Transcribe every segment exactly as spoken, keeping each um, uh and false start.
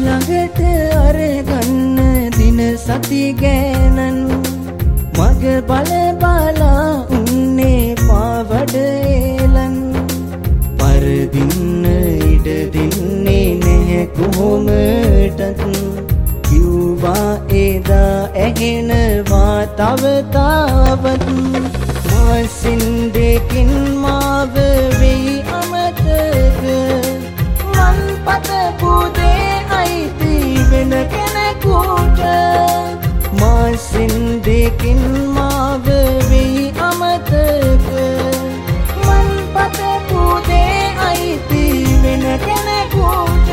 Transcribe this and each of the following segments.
ළඟට අරගන්න දින සති ගෑනන් මග බල බලා උන්නේ පාවඩ ඒලන් පරදින්න ඉඩ දෙන්නේ නැහැ කොහොමටත් කිව්වා එදා ඇහෙනවා තව තවත් මාසින් දෙකින් මාව වෙයි අමතක මන් පතපු දේ අයිති වෙන කෙනෙකුට මාසින් දෙකින් මාව වෙයි අමතක මන් පතපු දේ අයිති වෙන කෙනෙකුට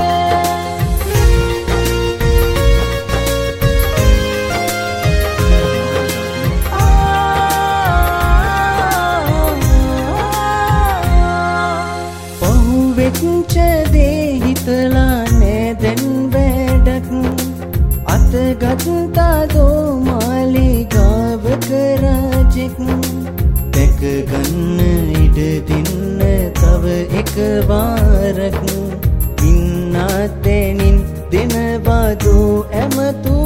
වෙච්ච දේ හිතලා නෑ දැන් වැඩක් අතගත්තා දෝ මාලිගාවක රජෙක් දැක ගන්න ඉඩ දෙන්න තව එක වාරක් ඉන්නත් දෙනින් දෙනවා දෝ ඇමතු